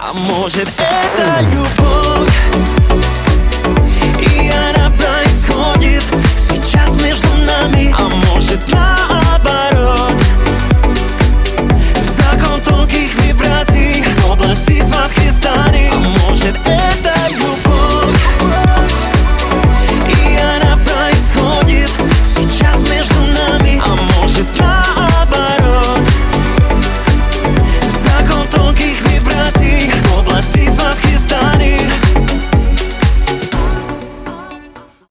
А может, это любовь, и она происходит сейчас между нами. А